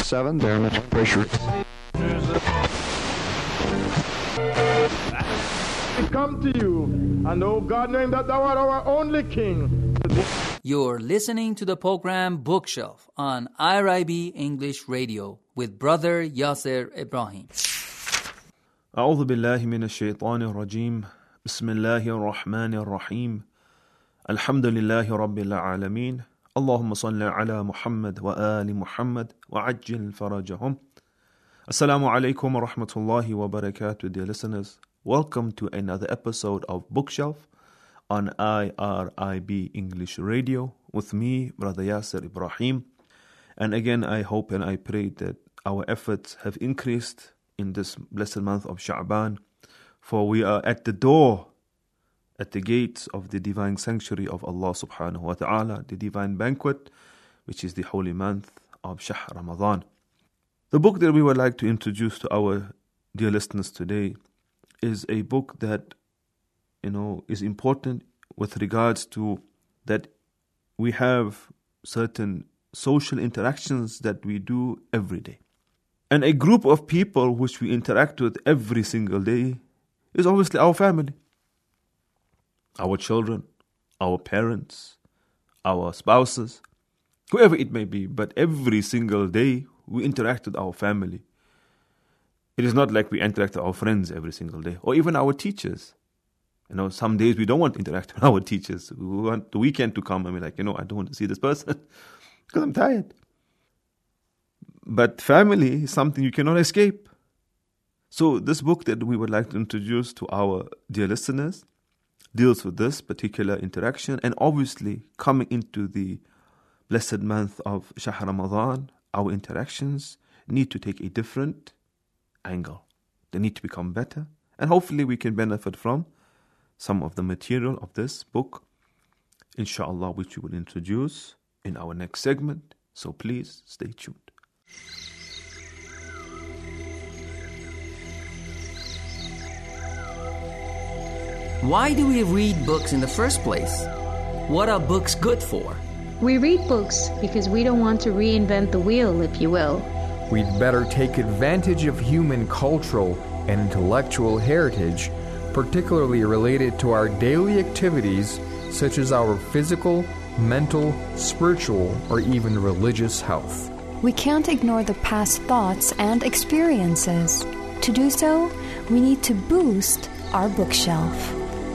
7, very much appreciate. We come to you, and oh God, knowing that thou art our only King. You're listening to the program Bookshelf on IRIB English Radio with Brother Yasser Ibrahim. أعوذ بالله من الشيطان الرجيم بسم الله الرحمن الرحيم الحمد لله رب العالمين اللهم صل على محمد وآل محمد وعجل فرجهم. Assalamu alaikum wa rahmatullahi wa barakatuh, dear listeners. Welcome to another episode of Bookshelf on IRIB English Radio with me, Brother Yasser Ibrahim. And again, I hope and I pray that our efforts have increased in this blessed month of Sha'ban, for we are at the door, at the gates of the divine sanctuary of Allah subhanahu wa ta'ala, the divine banquet, which is the holy month of Shahr Ramadan. The book that we would like to introduce to our dear listeners today is a book that, is important with regards to that we have certain social interactions that we do every day. And a group of people which we interact with every single day is obviously our family. Our children, our parents, our spouses, whoever it may be. But every single day we interact with our family. It is not like we interact with our friends every single day, or even our teachers. Some days we don't want to interact with our teachers. We want the weekend to come and we're like, I don't want to see this person because I'm tired. But family is something you cannot escape. So this book that we would like to introduce to our dear listeners deals with this particular interaction, and obviously coming into the blessed month of Shahr Ramadan, our interactions need to take a different angle. They need to become better, and hopefully we can benefit from some of the material of this book, inshallah, which we will introduce in our next segment. So please stay tuned. Why do we read books in the first place? What are books good for? We read books because we don't want to reinvent the wheel, if you will. We'd better take advantage of human cultural and intellectual heritage, particularly related to our daily activities, such as our physical, mental, spiritual, or even religious health. We can't ignore the past thoughts and experiences. To do so, we need to boost our bookshelf.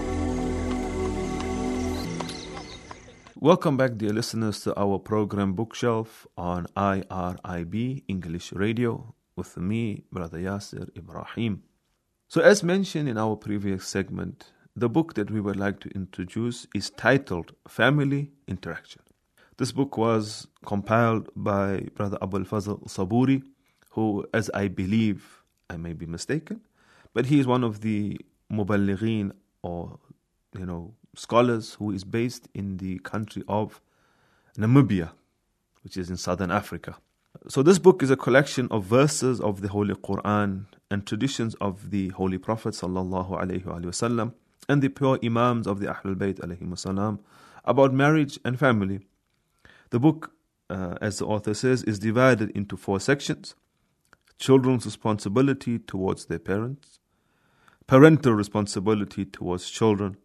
Welcome back, dear listeners, to our program Bookshelf on IRIB English Radio with me, Brother Yasser Ibrahim. So as mentioned in our previous segment, the book that we would like to introduce is titled Family Interaction. This book was compiled by Brother Abul Fazl Saburi, who, as I believe, I may be mistaken, but he is one of the muballighin, or scholars who is based in the country of Namibia, which is in southern Africa. So this book is a collection of verses of the Holy Quran and traditions of the Holy Prophet sallallahu alaihi wasallam and the pure Imams of the Ahlul Bayt alayhi wasallam about marriage and family. The book, as the author says, is divided into 4 sections: children's responsibility towards their parents, parental responsibility towards children,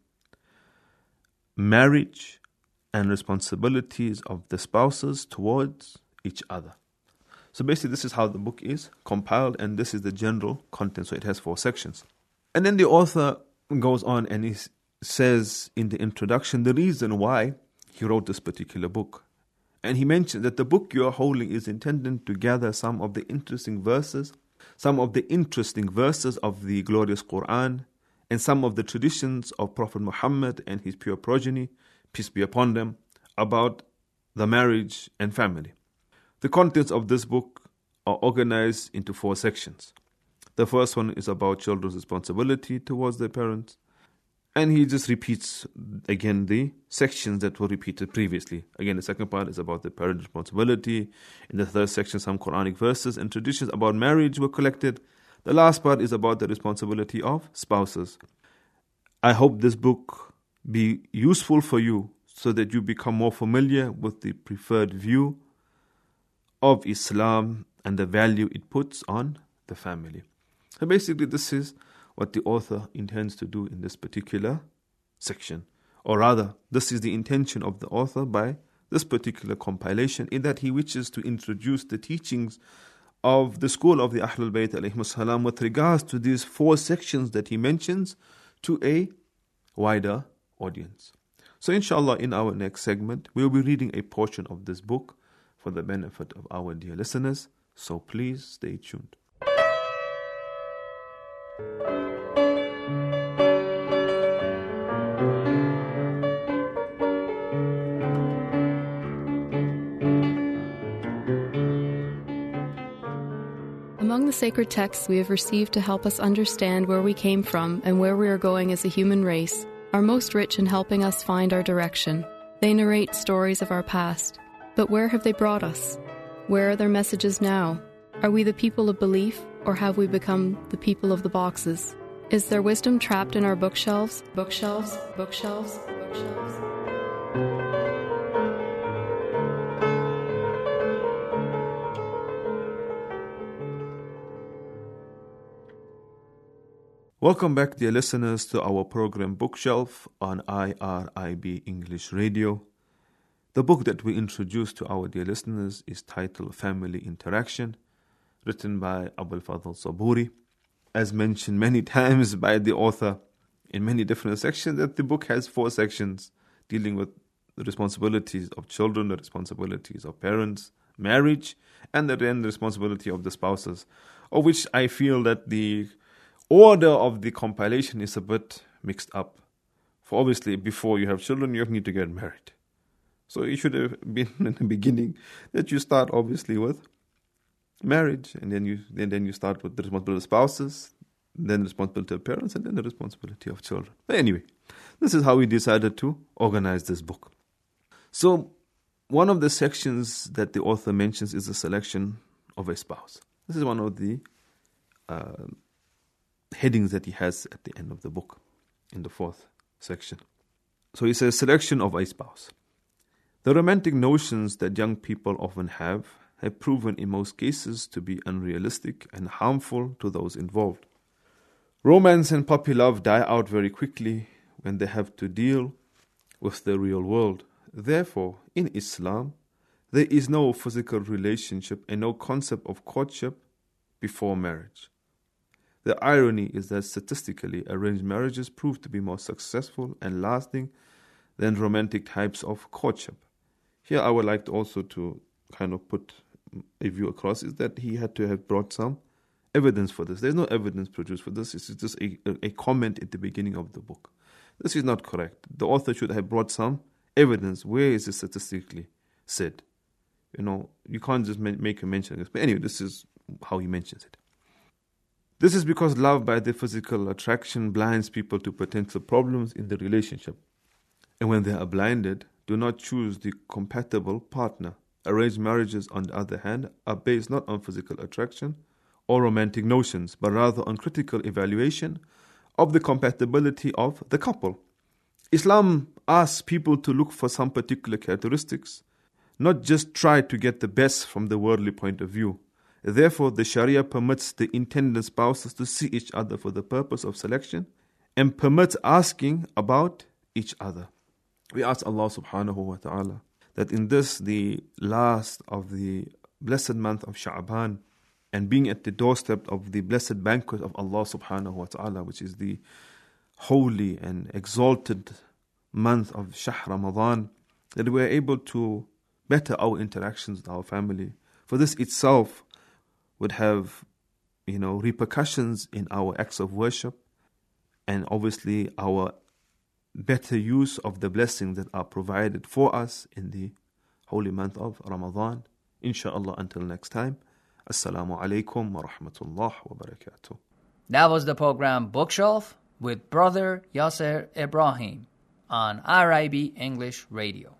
marriage and responsibilities of the spouses towards each other. So basically this is how the book is compiled, and this is the general content. So it has 4 sections. And then the author goes on and he says in the introduction the reason why he wrote this particular book. And he mentioned that the book you are holding is intended to gather some of the interesting verses of the glorious Quran, and some of the traditions of Prophet Muhammad and his pure progeny, peace be upon them, about the marriage and family. The contents of this book are organized into 4 sections. The first one is about children's responsibility towards their parents. And he just repeats again the sections that were repeated previously. Again, the second part is about the parent responsibility. In the third section, some Quranic verses and traditions about marriage were collected. The last part is about the responsibility of spouses. I hope this book be useful for you so that you become more familiar with the preferred view of Islam and the value it puts on the family. So basically this is what the author intends to do in this particular section. Or rather, this is the intention of the author by this particular compilation, in that he wishes to introduce the teachings of the school of the Ahlul Bayt alayhimus salam with regards to these 4 sections that he mentions to a wider audience. So inshallah, in our next segment, we will be reading a portion of this book for the benefit of our dear listeners. So please stay tuned. Among the sacred texts we have received to help us understand where we came from and where we are going as a human race are most rich in helping us find our direction. They narrate stories of our past. But where have they brought us? Where are their messages now? Are we the people of belief, or have we become the people of the boxes? Is there wisdom trapped in our bookshelves? Bookshelves, bookshelves, bookshelves. Welcome back, dear listeners, to our program Bookshelf on IRIB English Radio. The book that we introduce to our dear listeners is titled Family Interaction, written by Abul Fadl Saburi. As mentioned many times by the author in many different sections, that the book has 4 sections dealing with the responsibilities of children, the responsibilities of parents, marriage, and then the responsibility of the spouses, of which I feel that the order of the compilation is a bit mixed up. For obviously, before you have children, you need to get married. So it should have been in the beginning that you start obviously with marriage, and then you start with the responsibility of spouses, then the responsibility of parents, and then the responsibility of children. But anyway, this is how we decided to organize this book. So one of the sections that the author mentions is the selection of a spouse. This is one of the headings that he has at the end of the book in the 4th section. So he says, selection of a spouse. The romantic notions that young people often have proven in most cases to be unrealistic and harmful to those involved. Romance and puppy love die out very quickly when they have to deal with the real world. Therefore, in Islam, there is no physical relationship and no concept of courtship before marriage. The irony is that statistically, arranged marriages prove to be more successful and lasting than romantic types of courtship. Here I would like to also to kind of put a view across, is that he had to have brought some evidence for this. There's no evidence produced for this. This is just a comment at the beginning of the book. This is not correct. The author should have brought some evidence. Where is it statistically said? You can't just make a mention of this. But anyway, this is how he mentions it. This is because love by the physical attraction blinds people to potential problems in the relationship. And when they are blinded, do not choose the compatible partner. Arranged marriages, on the other hand, are based not on physical attraction or romantic notions, but rather on critical evaluation of the compatibility of the couple. Islam asks people to look for some particular characteristics, not just try to get the best from the worldly point of view. Therefore, the Sharia permits the intended spouses to see each other for the purpose of selection and permits asking about each other. We ask Allah subhanahu wa ta'ala that in this, the last of the blessed month of Sha'ban, and being at the doorstep of the blessed banquet of Allah subhanahu wa ta'ala, which is the holy and exalted month of Shahr Ramadan, that we are able to better our interactions with our family. For this itself would have, repercussions in our acts of worship, and obviously our better use of the blessings that are provided for us in the holy month of Ramadan. Inshallah, until next time. Assalamu alaikum wa rahmatullah wa barakatuh. That was the program Bookshelf with Brother Yasser Ibrahim on IRIB English Radio.